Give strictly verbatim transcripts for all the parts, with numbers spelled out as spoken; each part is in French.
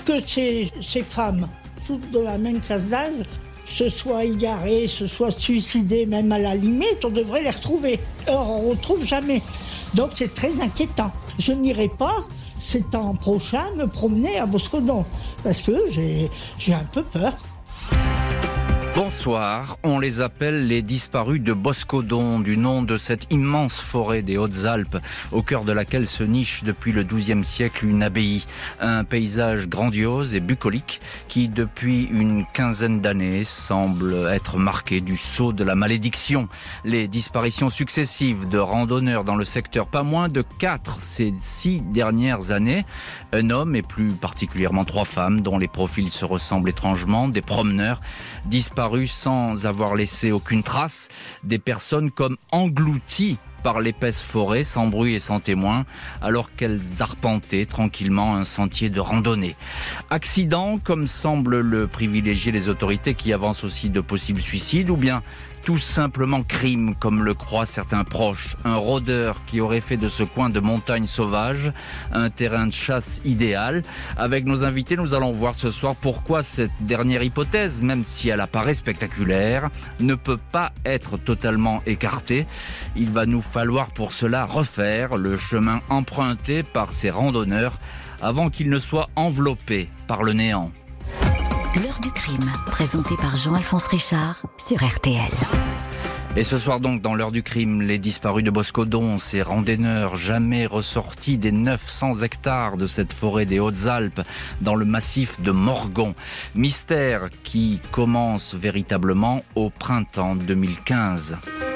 que ces, ces femmes, toutes de la même classe d'âge, se soient égarées, se soient suicidées, même à la limite, on devrait les retrouver. Or, on ne retrouve jamais. Donc, c'est très inquiétant. Je n'irai pas, cet an prochain, me promener à Boscodon, parce que j'ai, j'ai un peu peur. Bonsoir, on les appelle les disparus de Boscodon, du nom de cette immense forêt des Hautes-Alpes, au cœur de laquelle se niche depuis le douzième siècle une abbaye. Un paysage grandiose et bucolique qui, depuis une quinzaine d'années, semble être marqué du sceau de la malédiction. Les disparitions successives de randonneurs dans le secteur, pas moins de quatre ces six dernières années. Un homme et plus particulièrement trois femmes dont les profils se ressemblent étrangement, des promeneurs disparus sans avoir laissé aucune trace, des personnes comme englouties par l'épaisse forêt, sans bruit et sans témoin, alors qu'elles arpentaient tranquillement un sentier de randonnée. Accident, comme semblent le privilégier les autorités qui avancent aussi de possibles suicides, ou bien tout simplement crime, comme le croient certains proches. Un rôdeur qui aurait fait de ce coin de montagne sauvage un terrain de chasse idéal. Avec nos invités, nous allons voir ce soir pourquoi cette dernière hypothèse, même si elle apparaît spectaculaire, ne peut pas être totalement écartée. Il va nous falloir pour cela refaire le chemin emprunté par ces randonneurs avant qu'ils ne soient enveloppés par le néant. L'heure du crime, présentée par Jean-Alphonse Richard sur R T L. Et ce soir donc, dans l'heure du crime, les disparus de Boscodon, ces randonneurs jamais ressortis des neuf cents hectares de cette forêt des Hautes-Alpes, dans le massif de Morgon. Mystère qui commence véritablement au printemps deux mille quinze.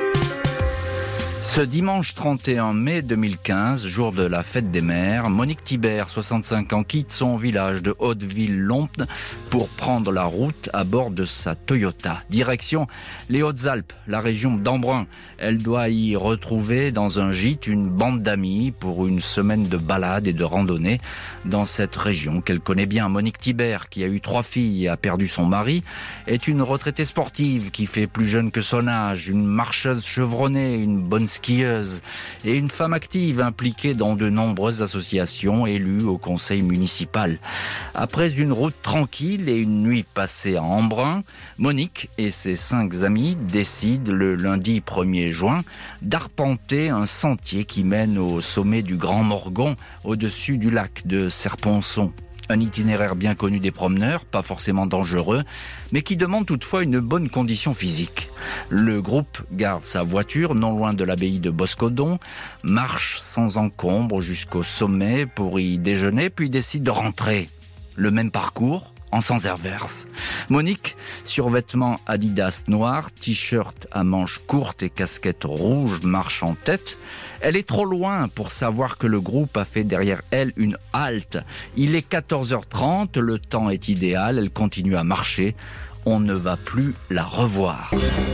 Ce dimanche trente et un mai deux mille quinze, jour de la fête des mères, Monique Thibert, soixante-cinq ans, quitte son village de Hauteville-Lompnes pour prendre la route à bord de sa Toyota. Direction les Hautes-Alpes, la région d'Embrun. Elle doit y retrouver dans un gîte une bande d'amis pour une semaine de balade et de randonnée dans cette région qu'elle connaît bien. Monique Thibert, qui a eu trois filles et a perdu son mari, est une retraitée sportive qui fait plus jeune que son âge, une marcheuse chevronnée, une bonne skieuse et une femme active impliquée dans de nombreuses associations élues au conseil municipal. Après une route tranquille et une nuit passée à Embrun, Monique et ses cinq amis décident le lundi premier juin d'arpenter un sentier qui mène au sommet du Grand Morgon au-dessus du lac de Serponçon. Un itinéraire bien connu des promeneurs, pas forcément dangereux, mais qui demande toutefois une bonne condition physique. Le groupe gare sa voiture non loin de l'abbaye de Boscodon, marche sans encombre jusqu'au sommet pour y déjeuner, puis décide de rentrer. Le même parcours, en sens inverse. Monique, survêtement Adidas noir, t-shirt à manches courtes et casquette rouge, marche en tête. Elle est trop loin pour savoir que le groupe a fait derrière elle une halte. Il est quatorze heures trente, le temps est idéal, elle continue à marcher. On ne va plus la revoir.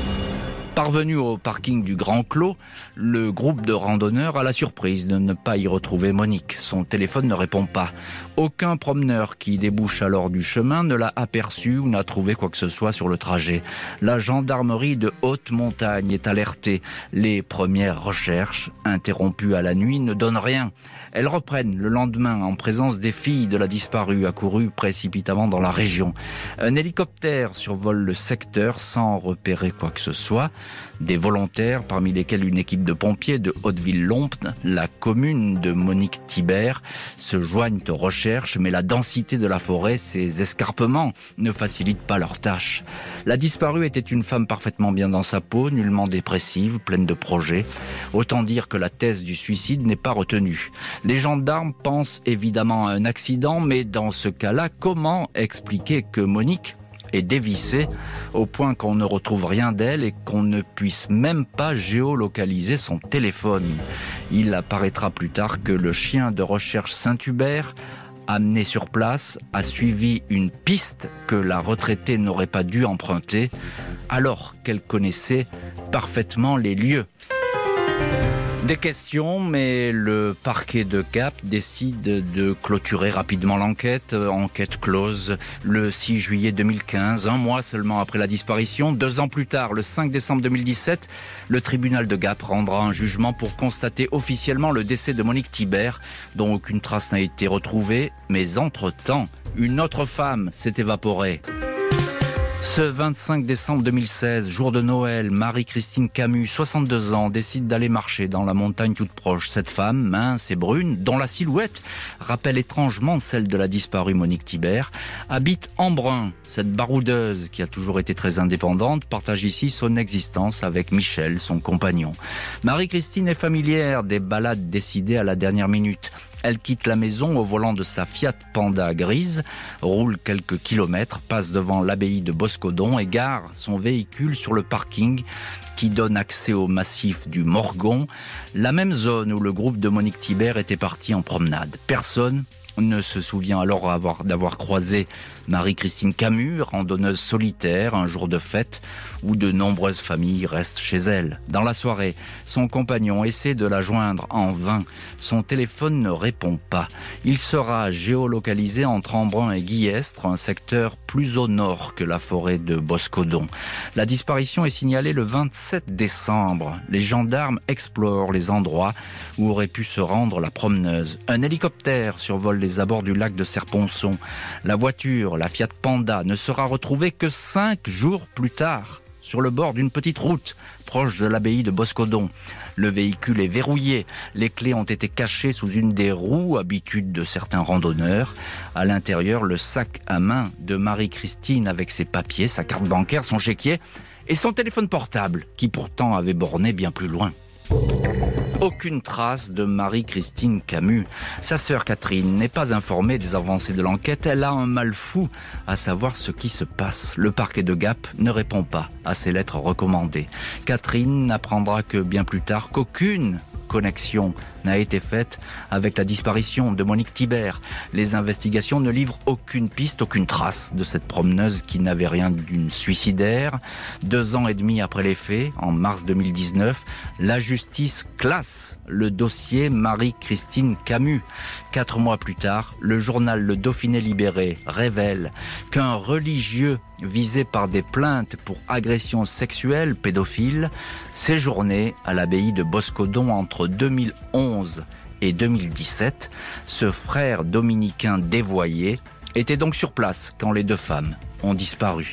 Parvenu au parking du Grand Clos, le groupe de randonneurs a la surprise de ne pas y retrouver Monique. Son téléphone ne répond pas. Aucun promeneur qui débouche alors du chemin ne l'a aperçu ou n'a trouvé quoi que ce soit sur le trajet. La gendarmerie de haute montagne est alertée. Les premières recherches, interrompues à la nuit, ne donnent rien. Elles reprennent le lendemain en présence des filles de la disparue accourues précipitamment dans la région. Un hélicoptère survole le secteur sans repérer quoi que ce soit. Des volontaires, parmi lesquels une équipe de pompiers de Hauteville-Lompnes, la commune de Monique Thibert, se joignent aux recherches, mais la densité de la forêt, ses escarpements, ne facilitent pas leur tâche. La disparue était une femme parfaitement bien dans sa peau, nullement dépressive, pleine de projets. Autant dire que la thèse du suicide n'est pas retenue. Les gendarmes pensent évidemment à un accident, mais dans ce cas-là, comment expliquer que Monique est dévissée au point qu'on ne retrouve rien d'elle et qu'on ne puisse même pas géolocaliser son téléphone? Il apparaîtra plus tard que le chien de recherche Saint-Hubert, amené sur place, a suivi une piste que la retraitée n'aurait pas dû emprunter alors qu'elle connaissait parfaitement les lieux. Des questions, mais le parquet de Gap décide de clôturer rapidement l'enquête. Enquête close le six juillet deux mille quinze, un mois seulement après la disparition. Deux ans plus tard, le cinq décembre deux mille dix-sept, le tribunal de Gap rendra un jugement pour constater officiellement le décès de Monique Thibert, dont aucune trace n'a été retrouvée. Mais entre-temps, une autre femme s'est évaporée. Ce vingt-cinq décembre deux mille seize, jour de Noël, Marie-Christine Camus, soixante-deux ans, décide d'aller marcher dans la montagne toute proche. Cette femme, mince et brune, dont la silhouette rappelle étrangement celle de la disparue Monique Thibert, habite Embrun. Cette baroudeuse, qui a toujours été très indépendante, partage ici son existence avec Michel, son compagnon. Marie-Christine est familière des balades décidées à la dernière minute. Elle quitte la maison au volant de sa Fiat Panda grise, roule quelques kilomètres, passe devant l'abbaye de Boscodon et gare son véhicule sur le parking qui donne accès au massif du Morgon, la même zone où le groupe de Monique Thibert était parti en promenade. Personne ne se souvient alors avoir, d'avoir croisé Marie-Christine Camus, randonneuse solitaire, un jour de fête où de nombreuses familles restent chez elle. Dans la soirée, son compagnon essaie de la joindre en vain. Son téléphone ne répond pas. Il sera géolocalisé entre Embrun et Guillestre, un secteur plus au nord que la forêt de Boscodon. La disparition est signalée le vingt-sept décembre. Les gendarmes explorent les endroits où aurait pu se rendre la promeneuse. Un hélicoptère survole les abords du lac de Serponçon. La voiture, la Fiat Panda, ne sera retrouvée que cinq jours plus tard, sur le bord d'une petite route, proche de l'abbaye de Boscodon. Le véhicule est verrouillé. Les clés ont été cachées sous une des roues, habitude de certains randonneurs. À l'intérieur, le sac à main de Marie-Christine avec ses papiers, sa carte bancaire, son chéquier et son téléphone portable, qui pourtant avait borné bien plus loin. Aucune trace de Marie-Christine Camus. Sa sœur Catherine n'est pas informée des avancées de l'enquête. Elle a un mal fou à savoir ce qui se passe. Le parquet de Gap ne répond pas à ses lettres recommandées. Catherine n'apprendra que bien plus tard qu'aucune connexion n'a été faite avec la disparition de Monique Thibert. Les investigations ne livrent aucune piste, aucune trace de cette promeneuse qui n'avait rien d'une suicidaire. Deux ans et demi après les faits, en mars deux mille dix-neuf, la justice classe le dossier Marie-Christine Camus. Quatre mois plus tard, le journal Le Dauphiné Libéré révèle qu'un religieux visé par des plaintes pour agression sexuelle pédophile séjournait à l'abbaye de Boscodon entre deux mille onze et deux mille dix-sept. Ce frère dominicain dévoyé était donc sur place quand les deux femmes ont disparu.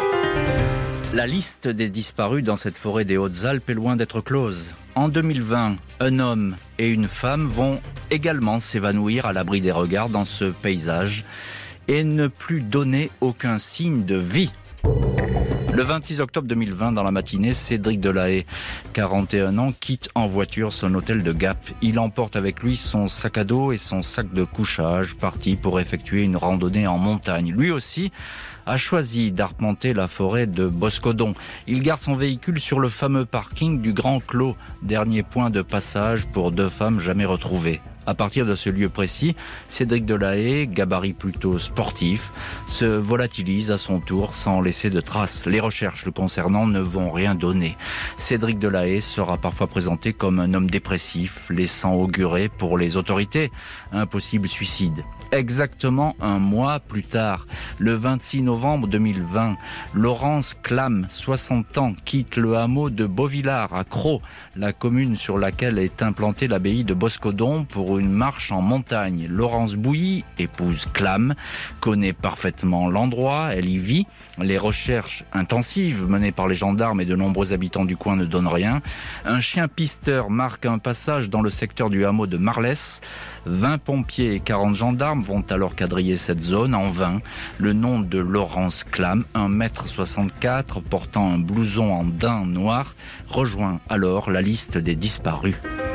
La liste des disparus dans cette forêt des Hautes-Alpes est loin d'être close. En deux mille vingt, un homme et une femme vont également s'évanouir à l'abri des regards dans ce paysage et ne plus donner aucun signe de vie. Le vingt-six octobre deux mille vingt, dans la matinée, Cédric Delahaye, quarante et un ans, quitte en voiture son hôtel de Gap. Il emporte avec lui son sac à dos et son sac de couchage, parti pour effectuer une randonnée en montagne. Lui aussi a choisi d'arpenter la forêt de Boscodon. Il garde son véhicule sur le fameux parking du Grand Clos, dernier point de passage pour deux femmes jamais retrouvées. À partir de ce lieu précis, Cédric Delahaye, gabarit plutôt sportif, se volatilise à son tour sans laisser de traces. Les recherches le concernant ne vont rien donner. Cédric Delahaye sera parfois présenté comme un homme dépressif, laissant augurer pour les autorités un possible suicide. Exactement un mois plus tard, le vingt-six novembre deux mille vingt, Laurence Clam, soixante ans, quitte le hameau de Beauvillard à Crau, la commune sur laquelle est implantée l'abbaye de Boscodon, pour une marche en montagne. Laurence Bouilly, épouse Clam, connaît parfaitement l'endroit, elle y vit. Les recherches intensives menées par les gendarmes et de nombreux habitants du coin ne donnent rien. Un chien pisteur marque un passage dans le secteur du hameau de Marlès. vingt pompiers et quarante gendarmes vont alors quadriller cette zone en vain. Le nom de Laurence Clam, un mètre soixante-quatre, portant un blouson en daim noir, rejoint alors la liste des disparus.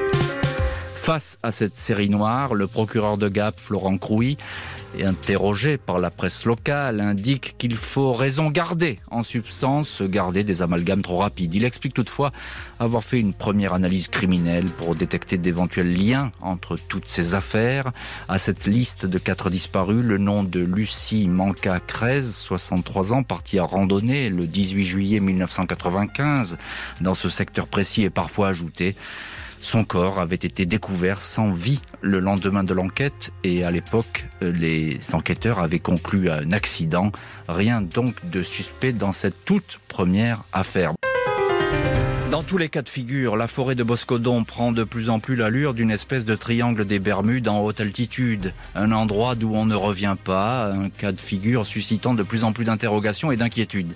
Face à cette série noire, le procureur de Gap, Florent Crouy, interrogé par la presse locale, indique qu'il faut raison garder, en substance, garder des amalgames trop rapides. Il explique toutefois avoir fait une première analyse criminelle pour détecter d'éventuels liens entre toutes ces affaires. À cette liste de quatre disparus, le nom de Lucie Manca-Crez, soixante-trois ans, partie à randonnée le dix-huit juillet mille neuf cent quatre-vingt-quinze, dans ce secteur précis est parfois ajouté. Son corps avait été découvert sans vie le lendemain de l'enquête et à l'époque, les enquêteurs avaient conclu à un accident. Rien donc de suspect dans cette toute première affaire. Dans tous les cas de figure, la forêt de Boscodon prend de plus en plus l'allure d'une espèce de triangle des Bermudes en haute altitude. Un endroit d'où on ne revient pas, un cas de figure suscitant de plus en plus d'interrogations et d'inquiétudes.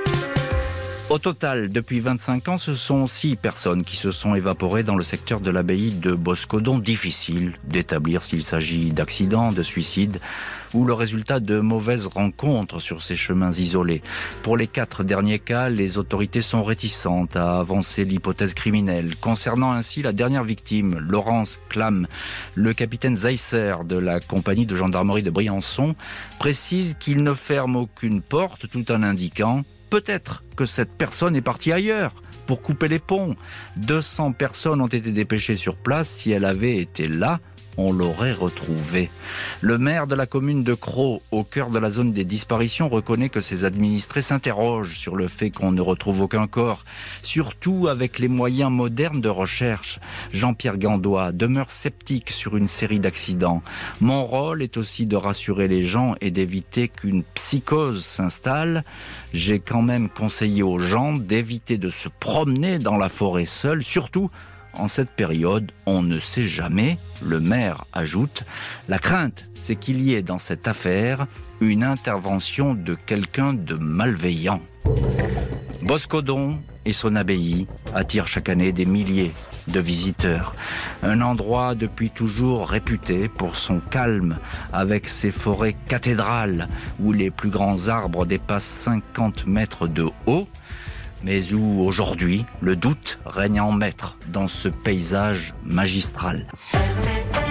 Au total, depuis vingt-cinq ans, ce sont six personnes qui se sont évaporées dans le secteur de l'abbaye de Boscodon. Difficile d'établir s'il s'agit d'accidents, de suicides ou le résultat de mauvaises rencontres sur ces chemins isolés. Pour les quatre derniers cas, les autorités sont réticentes à avancer l'hypothèse criminelle. Concernant ainsi la dernière victime, Laurence Clam, le capitaine Zeisser de la compagnie de gendarmerie de Briançon précise qu'il ne ferme aucune porte tout en indiquant peut-être que cette personne est partie ailleurs pour couper les ponts. deux cents personnes ont été dépêchées sur place. Si elle avait été là, on l'aurait retrouvée. Le maire de la commune de Crau, au cœur de la zone des disparitions, reconnaît que ses administrés s'interrogent sur le fait qu'on ne retrouve aucun corps, surtout avec les moyens modernes de recherche. Jean-Pierre Gandois demeure sceptique sur une série d'accidents. Mon rôle est aussi de rassurer les gens et d'éviter qu'une psychose s'installe. J'ai quand même conseillé aux gens d'éviter de se promener dans la forêt seule, surtout en cette période, on ne sait jamais. Le maire ajoute, la crainte, c'est qu'il y ait dans cette affaire une intervention de quelqu'un de malveillant. Boscodon et son abbaye attirent chaque année des milliers de visiteurs. Un endroit depuis toujours réputé pour son calme, avec ses forêts cathédrales, où les plus grands arbres dépassent cinquante mètres de haut, mais où aujourd'hui le doute règne en maître dans ce paysage magistral.